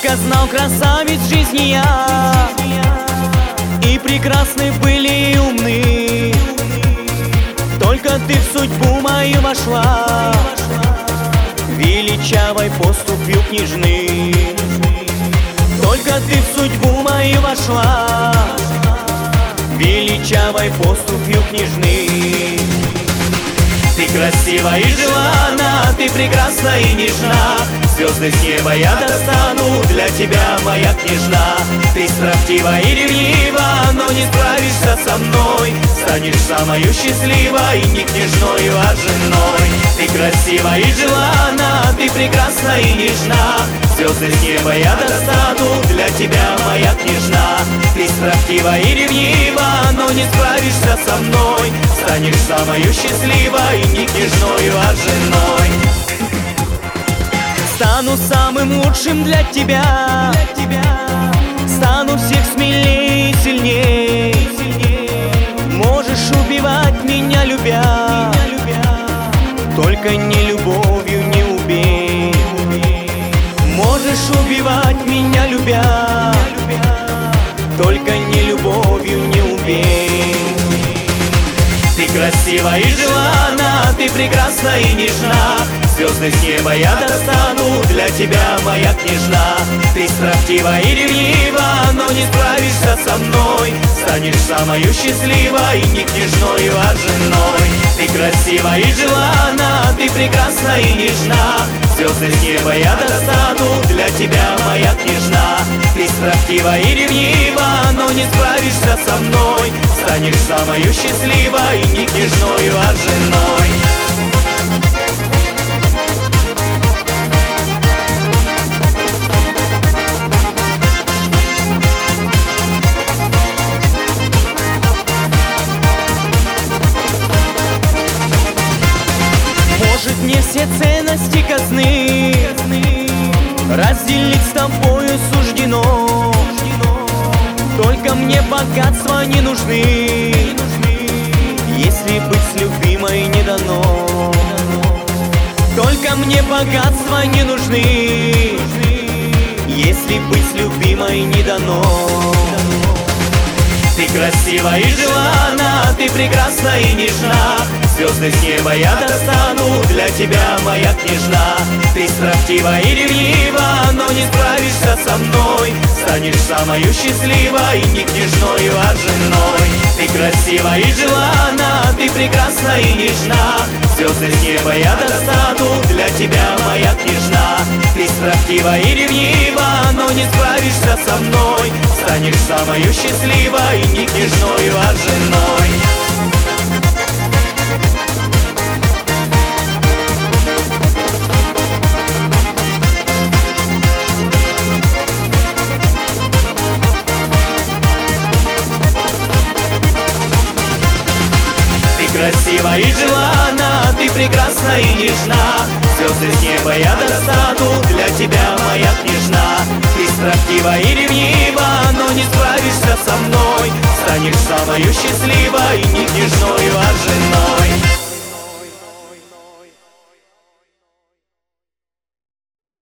Сколько знал красавиц жизни я, и прекрасны были и умны. Только ты в судьбу мою вошла, величавой поступью княжны. Только ты в судьбу мою вошла, величавой поступью княжны. Ты красива и желанна, ты прекрасна и нежна. Звезды с неба я достану для тебя, моя княжна. Ты строптива и ревнива, но не справишься со мной. Станешь самою счастливой, не княжною, а женой. Ты красива и желанна, ты прекрасна и нежна. Звезды с неба я достану для тебя, моя княжна. Ты строптива и ревнива, но не справишься со мной. Станешь самою счастливой, не княжною, а женой. Стану самым лучшим для тебя, стану всех смелее и сильней. Можешь убивать меня, любя, только не любовью не убей. Можешь убивать меня, любя, только не любовью не убей. Ты красива и желанна, ты прекрасна и нежна. Звезды с неба я достану для тебя, моя княжна. Ты строптива и ревнива, но не справишься со мной. Станешь самою счастливой, не княжною, а женой. Ты красива и желанна, ты прекрасна и нежна. Звезды с неба я достану для тебя, моя княжна. Ты строптива и ревнива, но не справишься со мной. Станешь самою счастливой, не княжною, а женой. Может, мне все ценности казны разделить с тобою суждено. Только мне богатства не нужны, если быть с любимой не дано. Только мне богатства не нужны, если быть с любимой не дано. Ты красива и желанна, ты прекрасна и нежна. Звезды с неба я достану для тебя, моя княжна. Ты строптива и ревнива, но не справишься со мной. Станешь самою счастливой, не княжною, а женой. Ты красива и желанна, ты прекрасна и нежна. Звезды с неба я достану для тебя, моя княжна. Ты строптива и ревнива, но не справишься со мной. Станешь самою счастливой, не княжною, а женой. Красива и желанна, ты прекрасна и нежна. Звезды с неба я достану для тебя, моя княжна. Ты строптива и ревнива, но не справишься со мной. Станешь самою счастливой, не княжною, а женой.